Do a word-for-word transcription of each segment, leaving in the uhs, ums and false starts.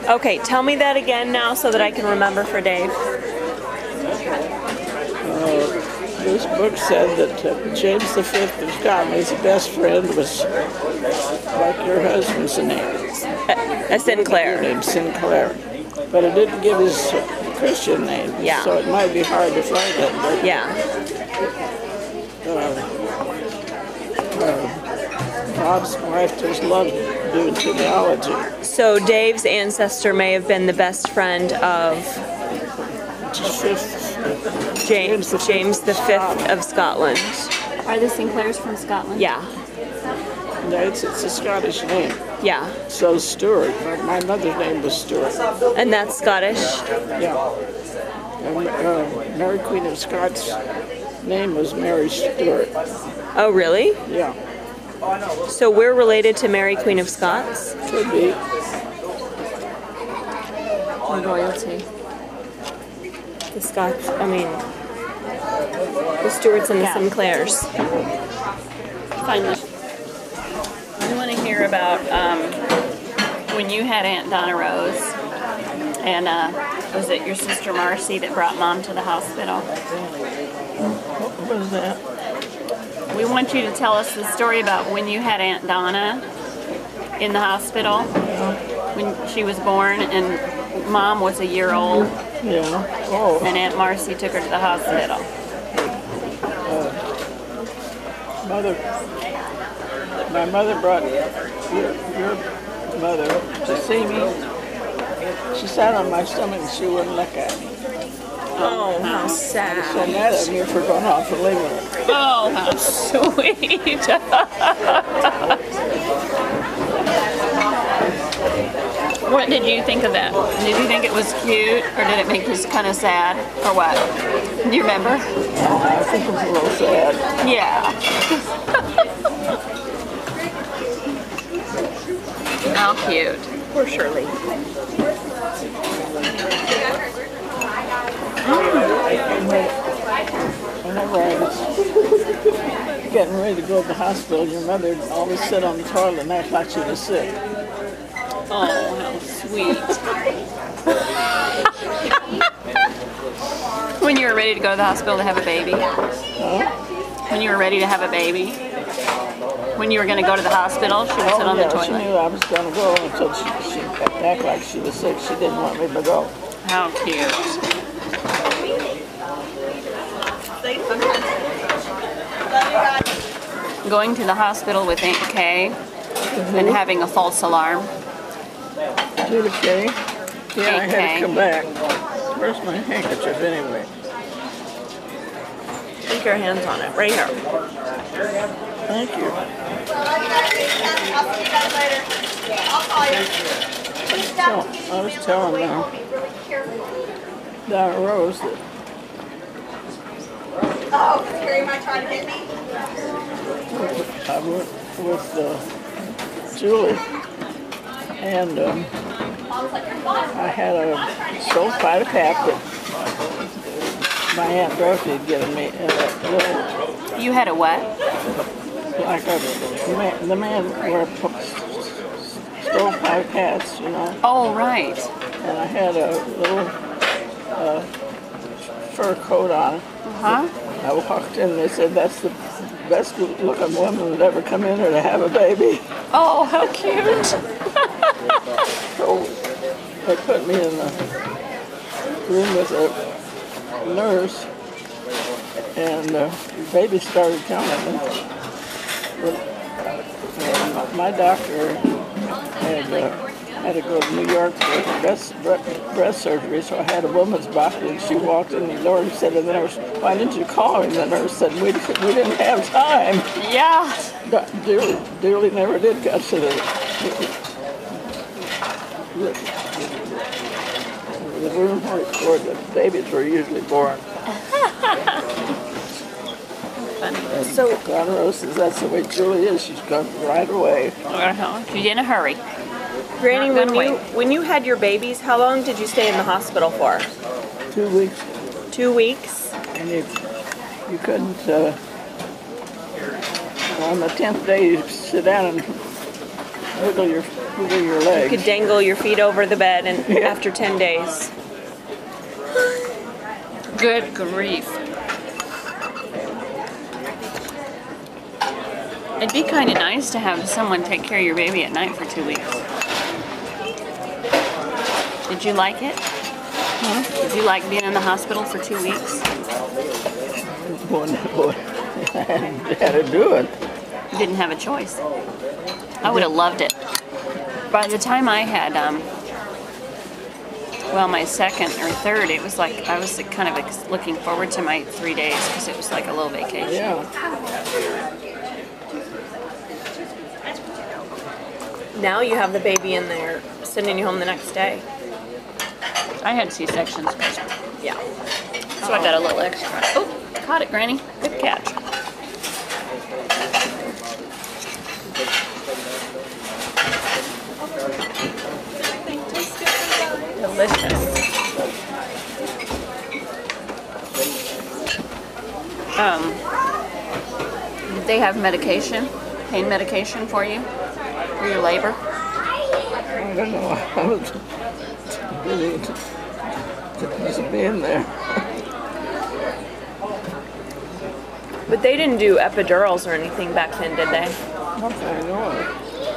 Okay, tell me that again now so that I can remember for Dave. Uh, this book said that uh, James the Fifth of Scotland's best friend was like your husband's name. A, a Sinclair. Named Sinclair. But it didn't give his Christian name, yeah. So it might be hard to find it. But, yeah. Uh, uh, Bob's wife just loved doing genealogy. So Dave's ancestor may have been the best friend of Fifth, James, James the Fifth of Scotland. Are the Sinclairs from Scotland? Yeah. No, it's, it's a Scottish name. Yeah. So Stuart. My mother's name was Stuart. And that's Scottish? Yeah. And, uh, Mary Queen of Scots' name was Mary Stuart. Oh, really? Yeah. So we're related to Mary Queen of Scots? Could be. Royalty. The Scots, I mean, the Stuarts and the Yeah. Sinclairs. Finally. I want to hear about um, when you had Aunt Donna Rose, and uh, was it your sister Marcy that brought Mom to the hospital? What was that? We want you to tell us the story about when you had Aunt Donna in the hospital, when she was born, and Mom was a year old. Yeah. Oh. And Aunt Marcy took her to the hospital. Uh, mother, my mother brought your, your mother to see me. She sat on my stomach and she wouldn't look at me. Oh, how So sad. mad at me for going off and leaving her. Oh, how sweet. What did you think of that? Did you think it was cute, or did it make you kind of sad, or what? Do you remember? I think it was a little sad. Yeah. How cute. Poor Shirley. Whenever I was getting ready to go to the hospital, your mother would always sit on the toilet and act like she was sick. Oh, how sweet. When you were ready to go to the hospital to have a baby? Huh? When you were ready to have a baby? When you were going to go to the hospital, she would sit Oh, on yeah, the she toilet? knew I was going to go until she, she acted like she was sick. She didn't want me to go. How cute. Going to the hospital with Aunt Kay and having a false alarm. Judy Kay? Yeah, I Aunt had Kay. to come back. Where's my handkerchief anyway? Take your hands on it, right here. Thank you. So, I was telling uh, Donna Rose that Oh, Carrie might try to hit me. I went with uh, Julie, and um, I had a stovepipe hat that my Aunt Dorothy had given me, and a little, You had a what? like a man, the man wore stovepipe hats, you know, Oh, right. and I had a little uh, fur coat on. Huh? I walked in and they said that's the best looking woman that ever come in here to have a baby. Oh, how cute. So they put me in the room with a nurse, and uh, the baby started coming. But, uh, my doctor had uh, had to go to New York for breast, breast surgery, so I had a woman's bottle, and she walked in the door and said to the nurse, "Why didn't you call him?" The nurse said, we, we didn't have time. Yeah. Dearly, dearly never did get to the, the, the room where, where the babies were usually born. Funny. So Donna Rose says that's the way Julie is. She's gone right away. Uh-huh. She's in a hurry. Granny, Not when gonna you wait. when you had your babies, how long did you stay in the hospital for? Two weeks, Two weeks? and you you couldn't. Uh, on the tenth day, you sit down and wiggle your wiggle your legs. You could dangle your feet over the bed, and Yeah. after ten days. Good grief. It'd be kind of nice to have someone take care of your baby at night for two weeks. Did you like it? Huh? Did you like being in the hospital for two weeks? Boy, boy, I had, had to do it. You didn't have a choice. I would have loved it. By the time I had, um, well, my second or third, it was like I was like kind of ex- looking forward to my three days because it was like a little vacation. Yeah. Now you have the baby in there, sending you home the next day. I had C-sections, Yeah. so I got a little extra. Oh, caught it, Granny. Good catch. Delicious. Um, did they have medication, pain medication for you, for your labor? I don't know. I was busy just being there. But they didn't do epidurals or anything back then, did they? Not that I know of.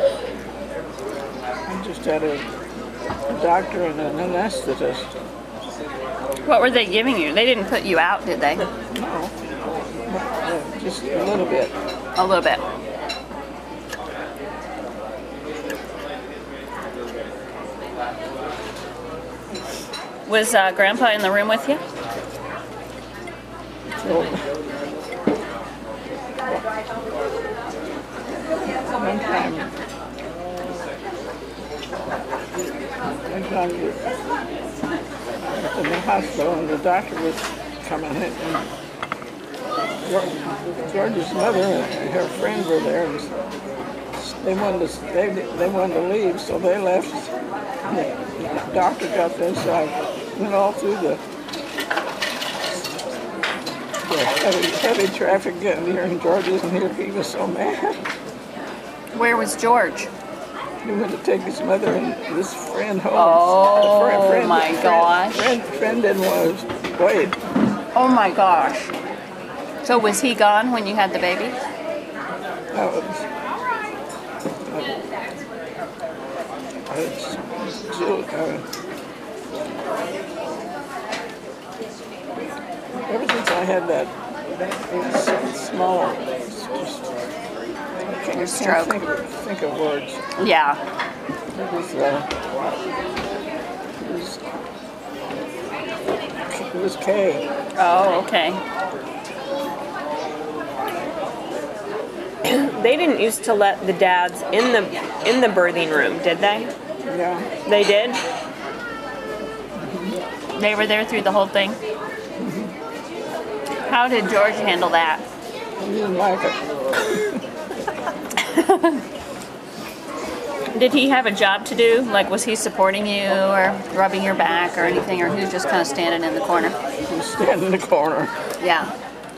I just had a, a doctor and an anesthetist. What were they giving you? They didn't put you out, did they? No. Uh, just a little bit. A little bit. Was uh, Grandpa in the room with you? So, one time, I gone to, in the hospital, and the doctor was coming in, and George, George's mother and her friend were there, and they wanted to they, they wanted to leave, so they left. The doctor got there, so I went all through the, the heavy, heavy traffic getting here, and George isn't here. He was so mad. Where was George? He went to take his mother and this friend home. Oh, friend, friend, my friend, gosh. Friend, friend didn't want to wait. Oh my gosh. So was he gone when you had the baby? That was, uh, it's, Jill, uh, ever since I had that, that small, it's just, I can't, I Stroke. can't think, think of words. Yeah. It was, uh, it was, it was Kay. Oh, okay. They didn't used to let the dads in the in the birthing room, did they? Yeah. They did? They were there through the whole thing? How did George handle that? He didn't like it. Did he have a job to do? Like, was he supporting you or rubbing your back or anything, or he was just kind of standing in the corner? He was standing in the corner. Yeah.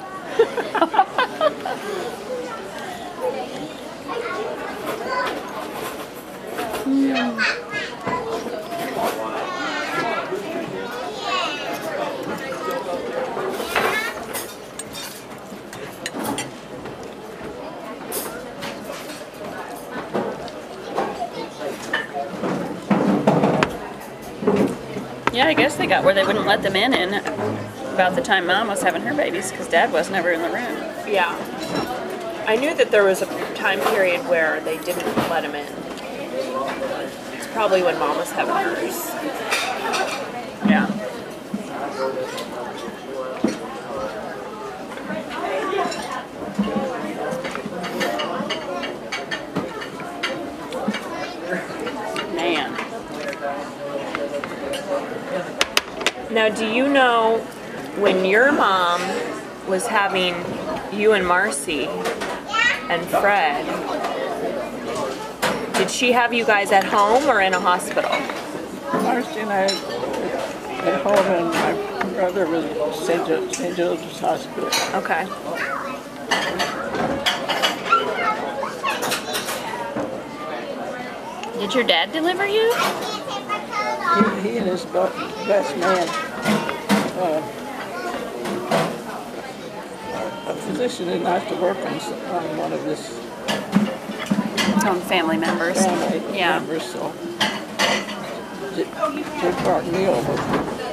Yeah, I guess they got where they wouldn't let them in in about the time Mom was having her babies because Dad was never in the room. Yeah. I knew that there was a time period where they didn't let him in. It's probably when Mom was having hers. Yeah. Man. Now, do you know when your mom was having you and Marcy and Fred, did she have you guys at home or in a hospital? Marcy and I at home, and my brother was at Saint Jo- Saint Joseph's Hospital. Okay. Did your dad deliver you? He, he and his be- best man, uh, a physician didn't have to work on, s- on one of his From family members. family Yeah. members, so J- Jake Barton Neal was,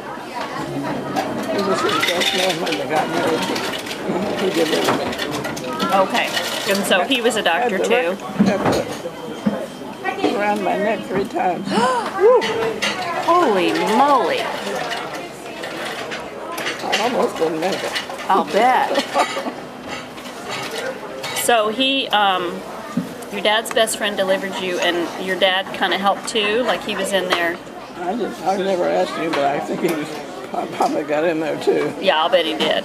he was his best man when they got married. He, he delivered me. Okay. And so he was a doctor Had the too. rec- had the- around my neck three times. Holy moly. I almost didn't make it. I'll bet. So he, um, your dad's best friend delivered you, and your dad kind of helped too? Like he was in there? I just, I never asked you, but I think he was, probably got in there too. Yeah, I'll bet he did.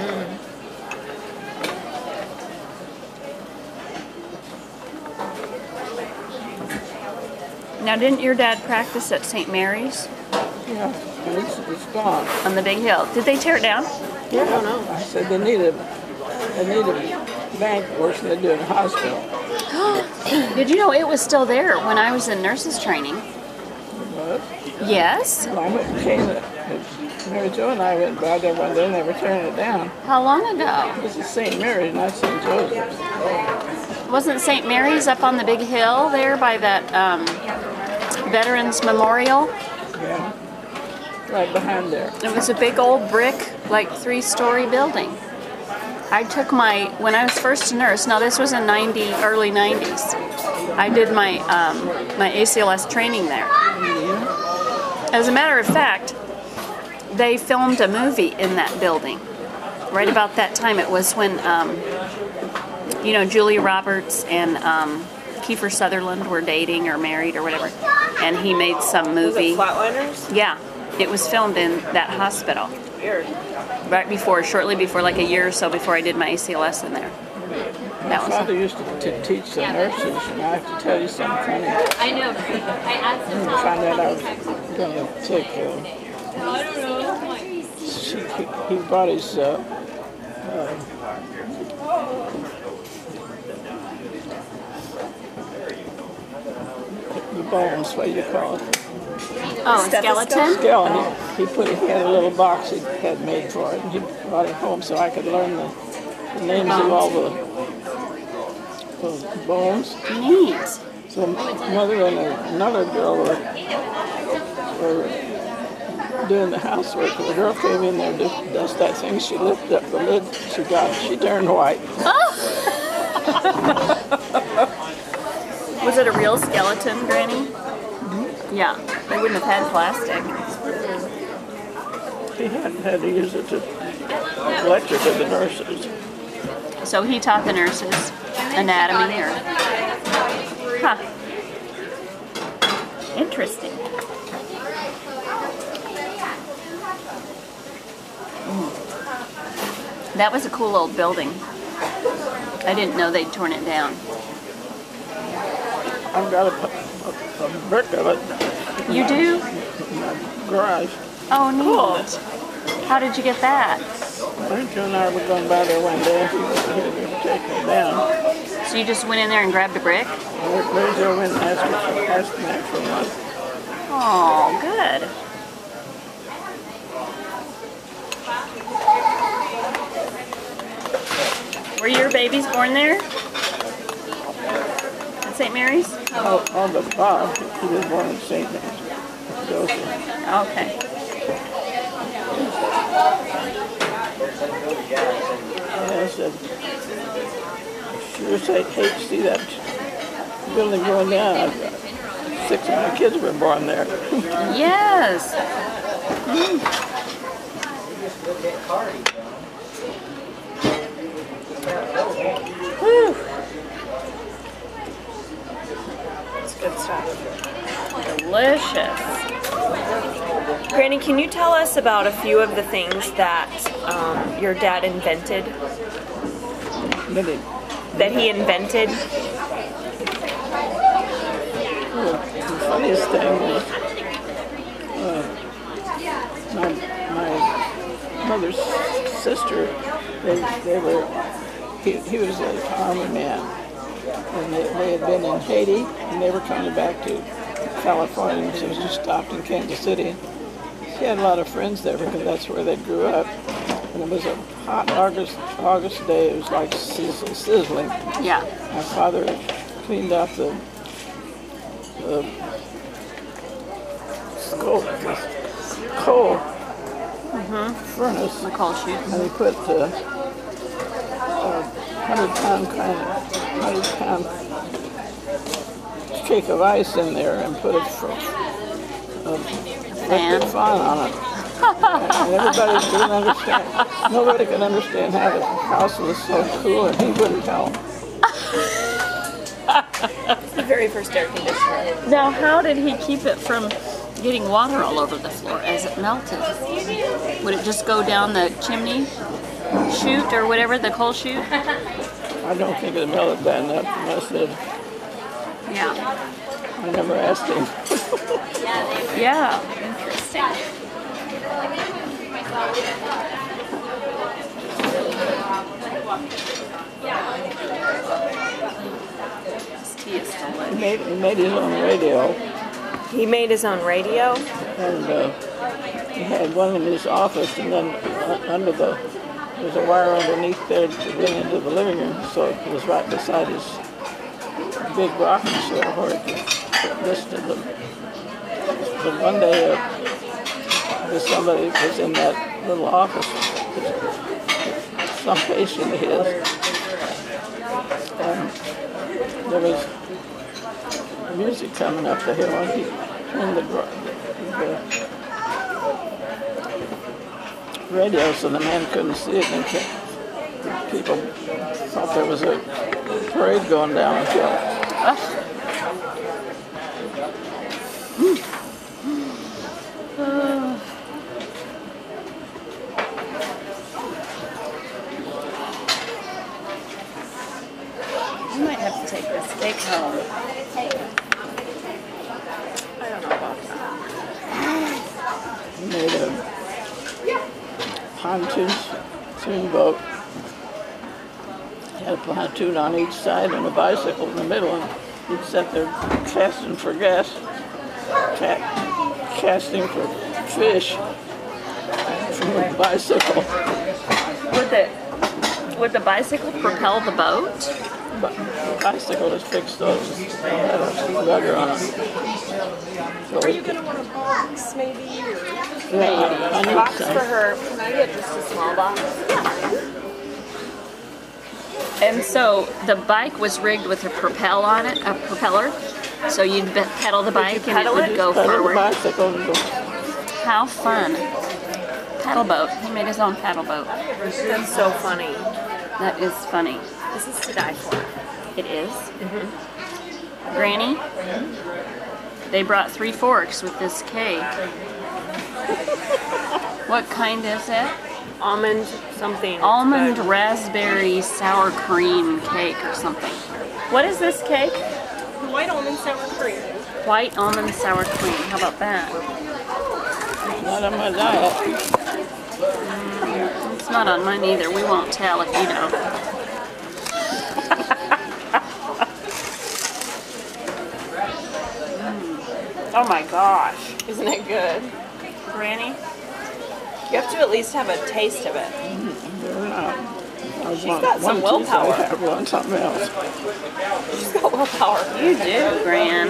Now, didn't your dad practice at Saint Mary's Yeah, and it's, it's gone. on the big hill? Did they tear it down? I don't know. I said they need a, they need a bank worse than they do in the hospital. Did you know it was still there when I was in nurses training? But Yes. well, I went and came to, Mary Jo and I went by there one day and they were tearing it down. How long ago? This is Saint Mary's, not Saint Joseph's. Wasn't Saint Mary's up on the big hill there by that um, Veterans Memorial? Yeah, right behind there. It was a big old brick, like three-story building. I took my, when I was first a nurse, now this was in ninety, early nineties, I did my, um, my A C L S training there. As a matter of fact, they filmed a movie in that building. Right about that time, it was when, um, you know, Julia Roberts and um, Kiefer Sutherland were dating or married or whatever, and he made some Was it movie. Flatliners? Yeah, it was filmed in that hospital. Weird. Right before, shortly before, like a year or so before I did my A C L S in there. My That was father used to, to teach the nurses, and I have to tell you something funny. I know. I asked When him. I found out I was going to take, uh, I don't know. she, he, he brought his, uh, uh, the bones, what do you call it? Oh, a skeleton? Skeleton. He, he put, he had a little box he had made for it, and he brought it home so I could learn the, the names of all the, the bones. Neat. So mother and another girl were, were doing the housework. The girl came in there to dust that thing. She lifted up the lid. She got, she turned white. Was it a real skeleton, Granny? Yeah, they wouldn't have had plastic. He had, had to use it to lecture to the nurses. So he taught the nurses anatomy or... Huh. Interesting. Mm. That was a cool old building. I didn't know they'd torn it down. I've got a, a, a brick of it You do? in my garage. Oh, neat. How did you get that? Rachel and I were going by there one day, and he was taking it down. So you just went in there and grabbed a brick? Rachel went and asked me, asked me for one. Oh, good. Were your babies born there? At Saint Mary's? Oh, oh, but Bob, he was born in Saint Joseph. Okay. And I said, sure as I hate to see that building going down. I've got six of my kids were born there. Yes. Whew. It's good stuff. Delicious. Granny, can you tell us about a few of the things that um, your dad invented? Then he, That he invented? well, the funniest thing was uh, my, my mother's sister, they, they were, he, he was an army man. and they, they had been in Haiti, and they were coming back to California, and so she stopped in Kansas City. She had a lot of friends there because that's where they grew up. And it was a hot August August day. It was like sizzle, sizzling. Yeah. My father cleaned out the, the coal, coal furnace, The coal chute. and he put uh, a hundred pound kind of hundred pound cake of ice in there and put a, fr- a Fan. electric fan on it. And everybody couldn't understand. Nobody could understand how the house was so cool, and he wouldn't tell them. The very first air conditioner. Now, how did he keep it from getting water all over the floor as it melted? Would it just go down the chimney chute or whatever, the coal chute? I don't think it melted that enough. I said, Yeah. I never asked him. Yeah. Interesting. This tea is He delicious. made, he made his own radio, He made his own radio. and uh, he had one in his office, and then uh, under the, there's a wire underneath there to bring into the living room, so it was right beside his big rocking chair where he could listen to them. But one day, uh, there somebody was in that little office, some patient of his, and there was music coming up the hill, and he turned the, gr- the radio so the man couldn't see it, and kept, people thought there was a parade going down the hill. I might have to take this steak home. I don't know about that. He made a pontoon pontoon boat. He had a pontoon on each side and a bicycle in the middle, and he'd sit there casting for gas, ca- casting for fish from the bicycle. Would the, would the bicycle propel the boat? But the bicycle is fixed up, it had a rudder on it. So Are it you could- gonna want a box, maybe? Or yeah, I, I need box some. for her? Can I get just a small box? And so the bike was rigged with a propel on it, a propeller. So you'd be- pedal the bike and it pedal would it? go Pedal the forward. bicycle and go. How fun. Paddle boat. He made his own paddle boat. That's so funny. That is funny. This is to die for. It is. Granny, they brought three forks with this cake. What kind is it? Almond something. Almond Good. raspberry sour cream cake or something. What is this cake? White almond sour cream. White almond sour cream. How about that? Not on my diet. It's not on mine either. We won't tell if you know. Oh my gosh. Isn't it good? Granny? You have to at least have a taste of it. They're not. I was She's one, got some one tooth I willpower. have on something else. She's got willpower. You do, Gran.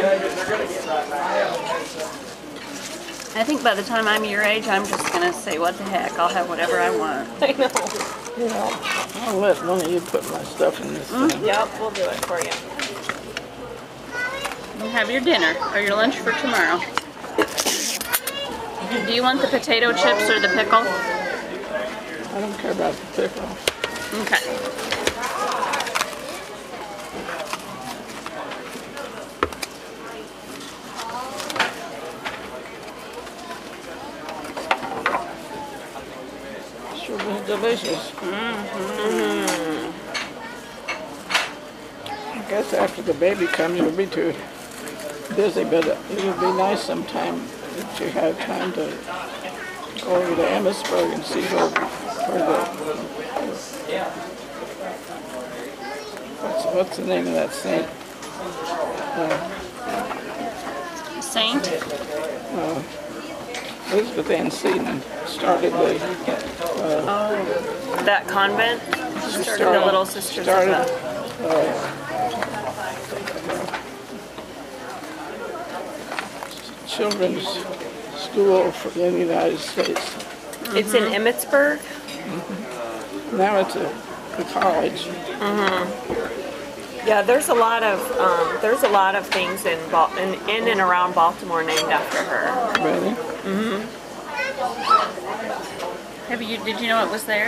I think by the time I'm your age, I'm just going to say, what the heck, I'll have whatever I want. I know. Yeah, I'll let one of you put my stuff in this thing. Yep, we'll do it for you. And have your dinner or your lunch for tomorrow. Do you want the potato chips or the pickle? I don't care about the pickle. Okay. Sure was delicious. Mm-hmm. I guess after the baby comes, you'll be too busy, but it would be nice sometime if you have time to go over to Emmitsburg and see where, where the what's, what's the name of that saint? Saint? Elizabeth Ann Seton started the, That convent? she Started the Little Sisters of started, the... children's school for, in the United States. It's in Emmitsburg? Now it's a, a college. Yeah, there's a lot of um, there's a lot of things in, Bal- in in and around Baltimore named after her. Really? Have you? Did you know it was there?